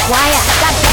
quiet.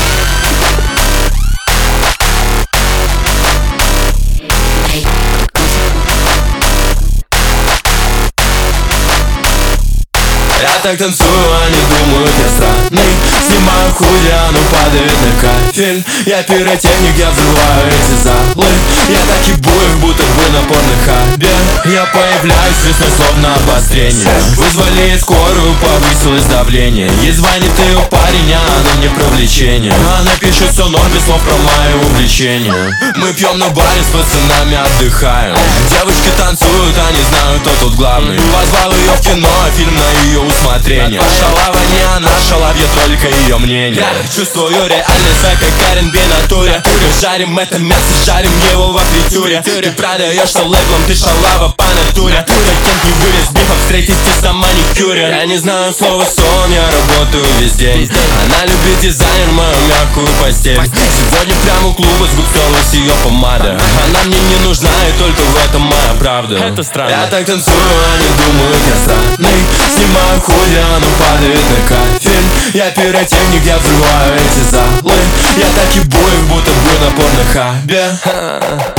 Я так танцую, они думают, я странный. Снимаю худи, оно падает на кафель. Я пиротехник, я взрываю эти залы. Я так и буев, будто бы на порнохабе. Я появляюсь весной, словно обострение. Вызвали скорую, повысилось давление. Ей звонит ее парень, а она мне про влечение. Она пишет все ноль, без слов про мои увлечения. Мы пьем на баре, с пацанами отдыхаем. Девочки танцуют, они знают, кто тут главный. Позвал ее в кино, фильм на ее усмотрение. Шалава не она, шалавье только ее мнение. Чувствую реальность, как Карен Би натуре. Мы жарим это мясо, жарим его во фритюре. Ты продаешься лейблом, ты шалава по натуре. Кент не вылез, бифом встретитесь на маникюре. Я не знаю слова сон, я работаю весь день. Она любит дизайн, мою мягкую постель. Сегодня прямо у клуба сгустилась ее помада. Она мне не нужна, и только в этом моя правда. Это странно. Я так танцую, они думают, я странный. Снимаю худи, оно падает на кафель. Я пиротехник, я взрываю эти залы. Я так и буев, будто бы на порнохабе.